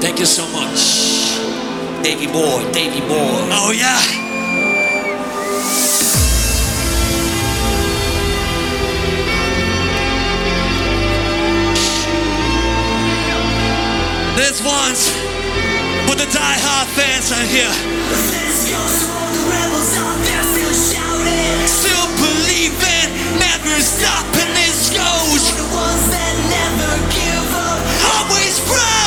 Thank you so much. Davey boy, Davey boy. Oh yeah. This one's for the die-hard fans out here. Still believing, never stopping this goes. The ones that never give up, always pray.